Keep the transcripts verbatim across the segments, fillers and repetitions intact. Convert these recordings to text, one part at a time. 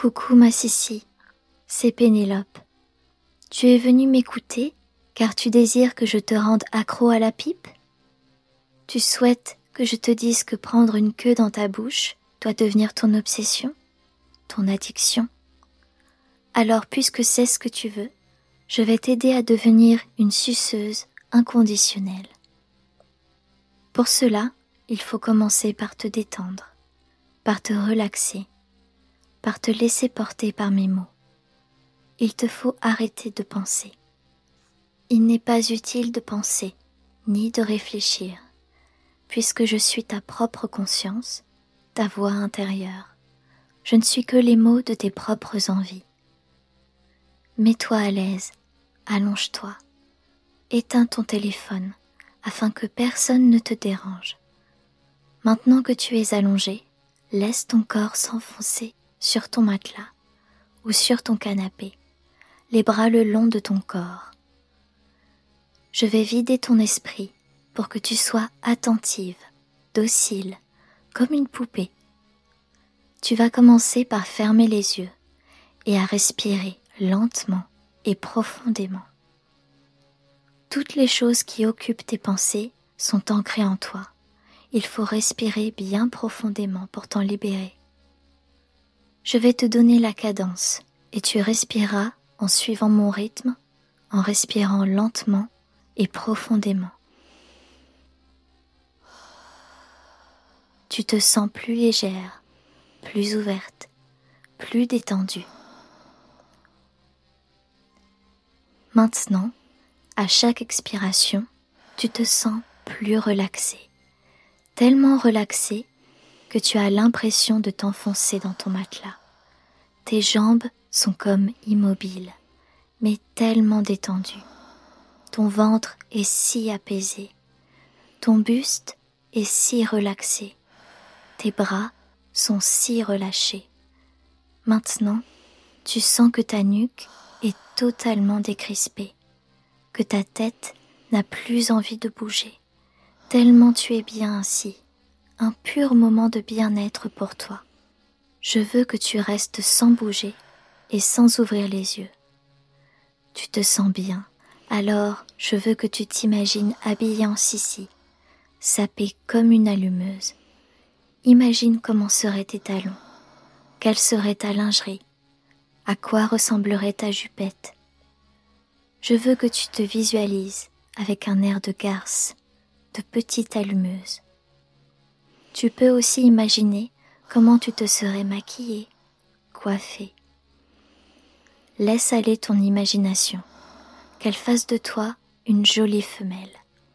Coucou ma Sissi, c'est Pénélope. Tu es venue m'écouter car tu désires que je te rende accro à la pipe? Tu souhaites que je te dise que prendre une queue dans ta bouche doit devenir ton obsession, ton addiction? Alors puisque c'est ce que tu veux, je vais t'aider à devenir une suceuse inconditionnelle. Pour cela, il faut commencer par te détendre, par te relaxer, par te laisser porter par mes mots. Il te faut arrêter de penser. Il n'est pas utile de penser, ni de réfléchir, puisque je suis ta propre conscience, ta voix intérieure. Je ne suis que les mots de tes propres envies. Mets-toi à l'aise, allonge-toi, éteins ton téléphone, afin que personne ne te dérange. Maintenant que tu es allongé, laisse ton corps s'enfoncer sur ton matelas ou sur ton canapé, les bras le long de ton corps. Je vais vider ton esprit pour que tu sois attentive, docile, comme une poupée. Tu vas commencer par fermer les yeux et à respirer lentement et profondément. Toutes les choses qui occupent tes pensées sont ancrées en toi. Il faut respirer bien profondément pour t'en libérer. Je vais te donner la cadence et tu respireras en suivant mon rythme, en respirant lentement et profondément. Tu te sens plus légère, plus ouverte, plus détendue. Maintenant, à chaque expiration, tu te sens plus relaxé, tellement relaxé que tu as l'impression de t'enfoncer dans ton matelas. Tes jambes sont comme immobiles, mais tellement détendues. Ton ventre est si apaisé, ton buste est si relaxé, tes bras sont si relâchés. Maintenant, tu sens que ta nuque est totalement décrispée, que ta tête n'a plus envie de bouger, tellement tu es bien ainsi, un pur moment de bien-être pour toi. Je veux que tu restes sans bouger et sans ouvrir les yeux. Tu te sens bien, alors je veux que tu t'imagines habillée en Sissi, sapée comme une allumeuse. Imagine comment seraient tes talons, quelle serait ta lingerie, à quoi ressemblerait ta jupette. Je veux que tu te visualises avec un air de garce, de petite allumeuse. Tu peux aussi imaginer comment tu te serais maquillée, coiffée. Laisse aller ton imagination, qu'elle fasse de toi une jolie femelle.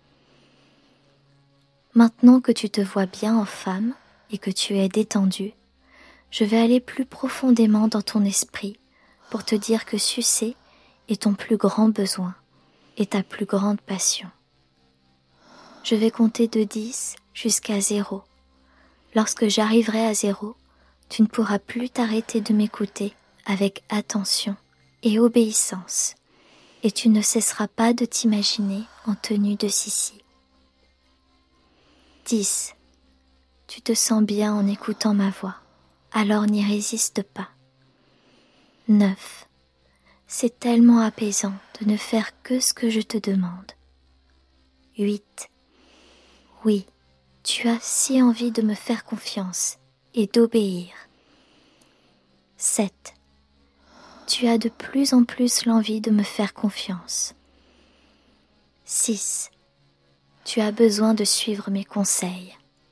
Maintenant que tu te vois bien en femme et que tu es détendue, je vais aller plus profondément dans ton esprit pour te dire que sucer est ton plus grand besoin et ta plus grande passion. Je vais compter de dix jusqu'à zéro. Lorsque j'arriverai à zéro, tu ne pourras plus t'arrêter de m'écouter avec attention et obéissance, et tu ne cesseras pas de t'imaginer en tenue de Sissi. dix. Tu te sens bien en écoutant ma voix, alors n'y résiste pas. neuf. C'est tellement apaisant de ne faire que ce que je te demande. huit. Oui, tu as si envie de me faire confiance et d'obéir. sept. Tu as de plus en plus l'envie de me faire confiance. six. Tu as besoin de suivre mes conseils.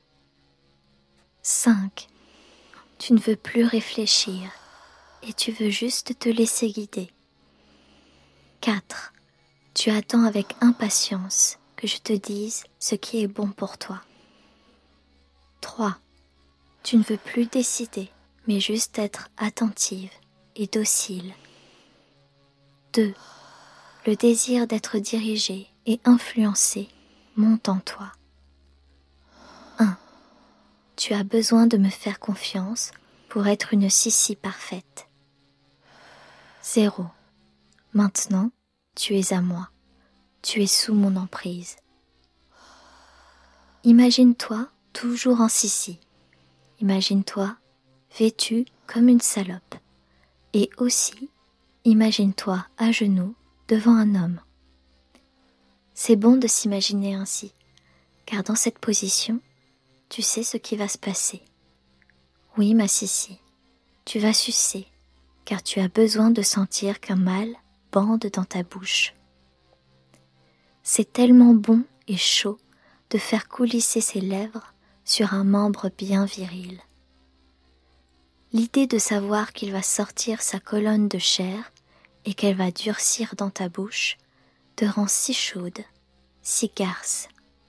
cinq. Tu ne veux plus réfléchir et tu veux juste te laisser guider. quatre. Tu attends avec impatience que je te dise ce qui est bon pour toi. trois. Tu ne veux plus décider, mais juste être attentive et docile. deux. Le désir d'être dirigé et influencé monte en toi. un. Tu as besoin de me faire confiance pour être une Sissi parfaite. zéro. Maintenant, tu es à moi. Tu es sous mon emprise. Imagine-toi toujours en Sissi. Imagine-toi vêtue comme une salope, Et aussi, imagine-toi à genoux devant un homme. C'est bon de s'imaginer ainsi, car dans cette position, tu sais ce qui va se passer. Oui, ma Sissi, tu vas sucer, car tu as besoin de sentir qu'un mâle bande dans ta bouche. C'est tellement bon et chaud de faire coulisser ses lèvres sur un membre bien viril. L'idée de savoir qu'il va sortir sa colonne de chair et qu'elle va durcir dans ta bouche te rend si chaude, si garce.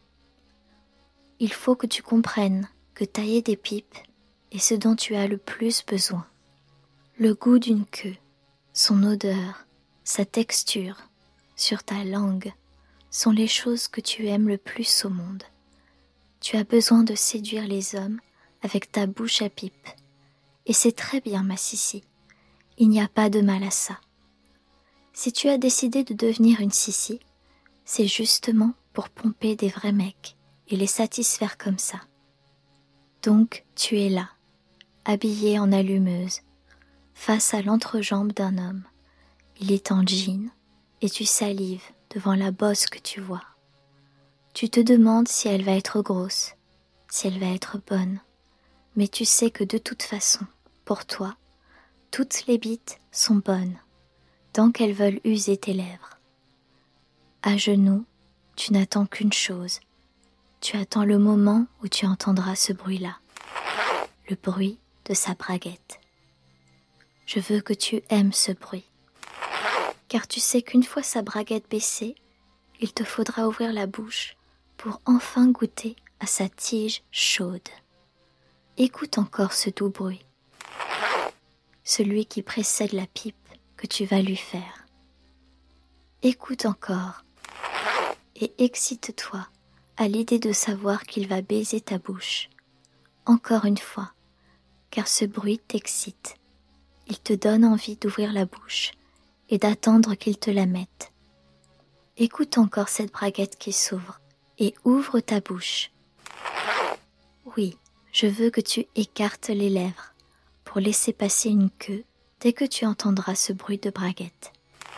Il faut que tu comprennes que tailler des pipes est ce dont tu as le plus besoin. Le goût d'une queue, son odeur, sa texture, sur ta langue, sont les choses que tu aimes le plus au monde. Tu as besoin de séduire les hommes avec ta bouche à pipe. Et c'est très bien, ma Sissi. Il n'y a pas de mal à ça. Si tu as décidé de devenir une Sissi, c'est justement pour pomper des vrais mecs et les satisfaire comme ça. Donc tu es là, habillée en allumeuse, face à l'entrejambe d'un homme. Il est en jean et tu salives devant la bosse que tu vois. Tu te demandes si elle va être grosse, si elle va être bonne, mais tu sais que de toute façon, pour toi, toutes les bites sont bonnes, tant qu'elles veulent user tes lèvres. À genoux, tu n'attends qu'une chose. Tu attends le moment où tu entendras ce bruit-là, le bruit de sa braguette. Je veux que tu aimes ce bruit, car tu sais qu'une fois sa braguette baissée, il te faudra ouvrir la bouche pour enfin goûter à sa tige chaude. Écoute encore ce doux bruit, celui qui précède la pipe que tu vas lui faire. Écoute encore et excite-toi à l'idée de savoir qu'il va baiser ta bouche. Encore une fois, car ce bruit t'excite. Il te donne envie d'ouvrir la bouche et d'attendre qu'il te la mette. Écoute encore cette braguette qui s'ouvre et ouvre ta bouche. Oui, je veux que tu écartes les lèvres pour laisser passer une queue dès que tu entendras ce bruit de braguette.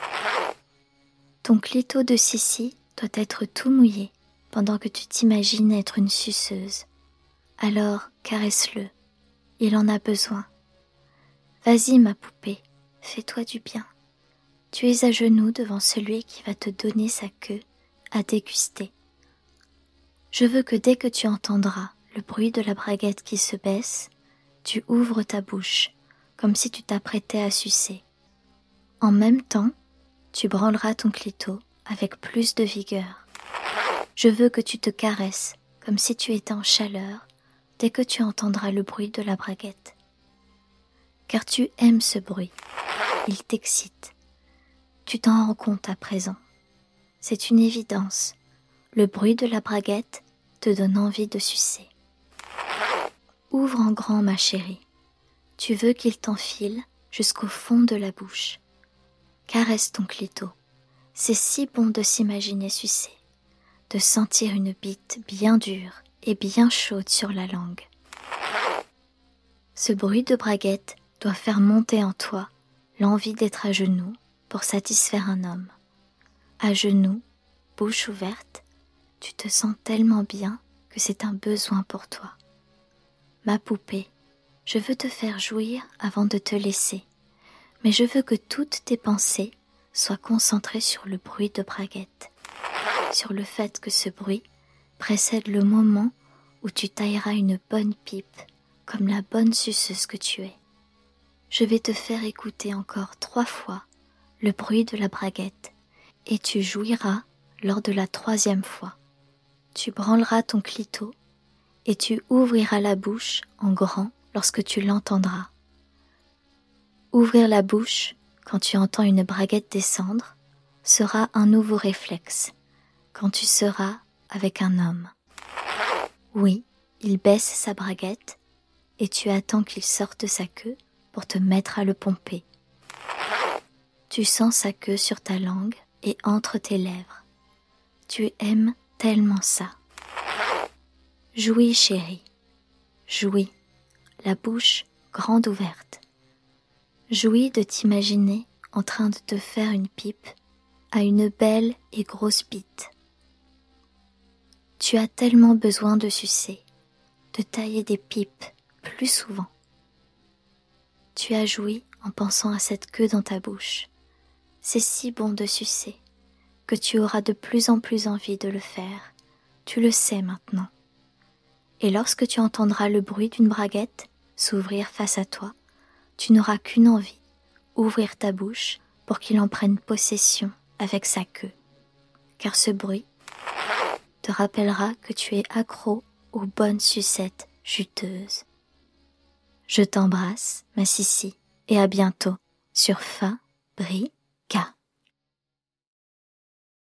Ton clito de Sissi doit être tout mouillé pendant que tu t'imagines être une suceuse. Alors caresse-le, il en a besoin. Vas-y ma poupée, fais-toi du bien. Tu es à genoux devant celui qui va te donner sa queue à déguster. Je veux que dès que tu entendras le bruit de la braguette qui se baisse, tu ouvres ta bouche, comme si tu t'apprêtais à sucer. En même temps, tu branleras ton clito avec plus de vigueur. Je veux que tu te caresses, comme si tu étais en chaleur, dès que tu entendras le bruit de la braguette. Car tu aimes ce bruit, il t'excite. Tu t'en rends compte à présent. C'est une évidence. Le bruit de la braguette te donne envie de sucer. Ouvre en grand, ma chérie. Tu veux qu'il t'enfile jusqu'au fond de la bouche. Caresse ton clito. C'est si bon de s'imaginer sucer, de sentir une bite bien dure et bien chaude sur la langue. Ce bruit de braguette doit faire monter en toi l'envie d'être à genoux pour satisfaire un homme. À genoux, bouche ouverte, tu te sens tellement bien que c'est un besoin pour toi. Ma poupée, je veux te faire jouir avant de te laisser, mais je veux que toutes tes pensées soient concentrées sur le bruit de braguette, sur le fait que ce bruit précède le moment où tu tailleras une bonne pipe comme la bonne suceuse que tu es. Je vais te faire écouter encore trois fois le bruit de la braguette et tu jouiras lors de la troisième fois. Tu branleras ton clito et tu ouvriras la bouche en grand lorsque tu l'entendras. Ouvrir la bouche quand tu entends une braguette descendre sera un nouveau réflexe quand tu seras avec un homme. Oui, il baisse sa braguette et tu attends qu'il sorte sa queue pour te mettre à le pomper. Tu sens sa queue sur ta langue et entre tes lèvres. Tu aimes tellement ça. Jouis, chérie, jouis, la bouche grande ouverte. Jouis de t'imaginer en train de te faire une pipe à une belle et grosse bite. Tu as tellement besoin de sucer, de tailler des pipes plus souvent. Tu as joui en pensant à cette queue dans ta bouche. C'est si bon de sucer que tu auras de plus en plus envie de le faire. Tu le sais maintenant. Et lorsque tu entendras le bruit d'une braguette s'ouvrir face à toi, tu n'auras qu'une envie, ouvrir ta bouche pour qu'il en prenne possession avec sa queue. Car ce bruit te rappellera que tu es accro aux bonnes sucettes juteuses. Je t'embrasse, ma Sissi, et à bientôt sur Fabrica.